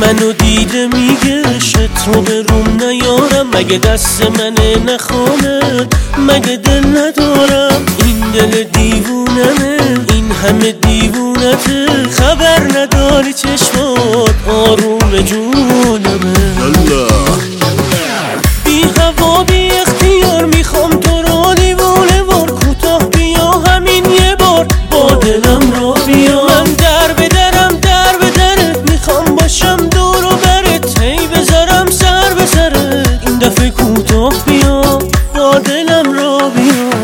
منو دیده میگه تو به روم نیارم، مگه دست منه نخونه، مگه دل ندارم، این دل دیوونمه، این همه دیوونته، خبر نداری چشمات آروم جونمه. بی هوا بی اختیار میخوام تو رو دیوونه وار، کوتاه بیا همین یه بار با دلم را بیا. من در به درم در به درت میخوام باشم دور و برت، هی بذارم سر به سرت، این دفعه کوتاه بیا با دلم را بیا.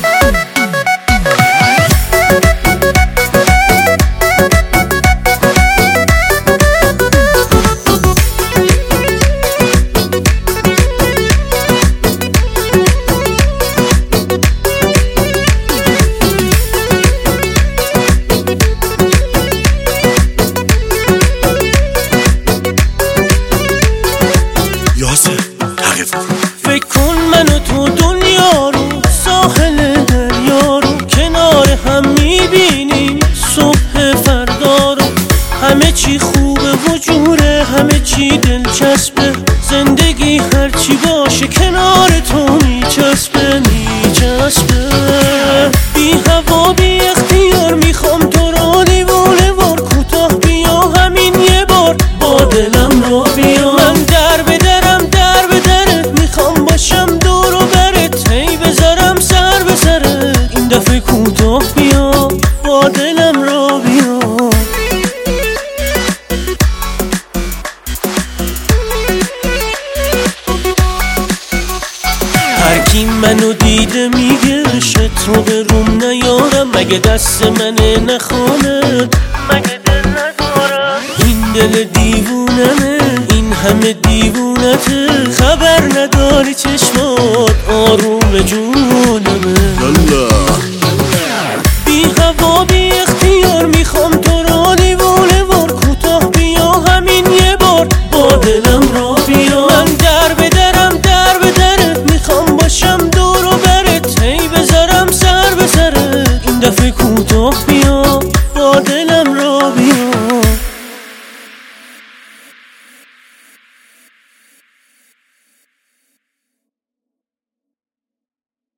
فکر کن من و تو دنیا رو، ساحل دریا رو، کنار هم میبینیم صبح فردا رو. همه چی خوبه و جوره، همه چی دلچسبه، زندگی هرچی باشه کنار تو میچسبه میچسبه. بی هوا بی اختیار میخوام تو رو دیوونه وار، کوتاه بیا همین یه بار با دلم رو بیا. من در به درم در به درت میخوام باشم دور و برت، هی بذارم سر به سرت، این دفعه کوتاه بیا با دلم رو بیا. هرکی منو دیده میگه تو به روم نیارم، مگه دست منه نخونه، مگه دل ندارم، این دل دیوونمه، این همه دیوونته، خبر نداری چشمات آروم جونمه. بی هوا بی